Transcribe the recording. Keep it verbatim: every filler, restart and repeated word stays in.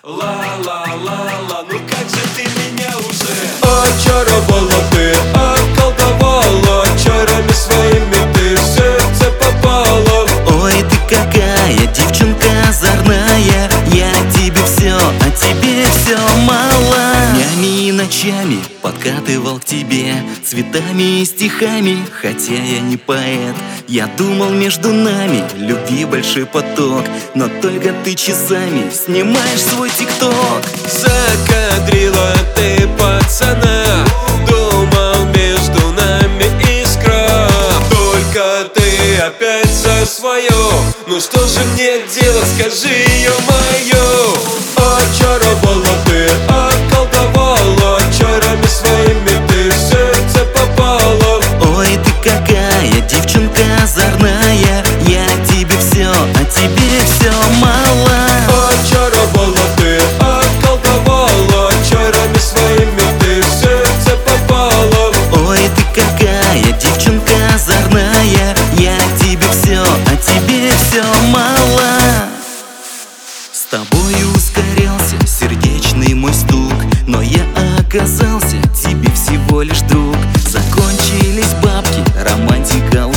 Ла-ла-ла-ла, ну как же ты меня уже очаровала, ты околдовала, чарами своими ты в сердце попала. Ой, ты какая девчонка озорная, я тебе все, а тебе все мало. Днями и ночами подкатывал к тебе цветами и стихами, хотя я не поэт. Я думал, между нами любви большой поток, но только ты часами снимаешь свой тикток. Закадрила ты пацана, думал, между нами искра. Только ты опять за свое, ну что же мне делать, скажи, ё-моё. Очаровала ты, околдовала, чарами своими ты в сердце попала. Ой, ты какая девчонка озорная, я тебе все, а тебе все мало. Очаровала ты, околдовала, чарами своими ты в сердце попала. Ой, ты какая девчонка озорная, я тебе все, а тебе все мало. С тобою ускорялся сердечный мой стук, но я оказался тебе всего лишь друг. Закончились бабки, романтика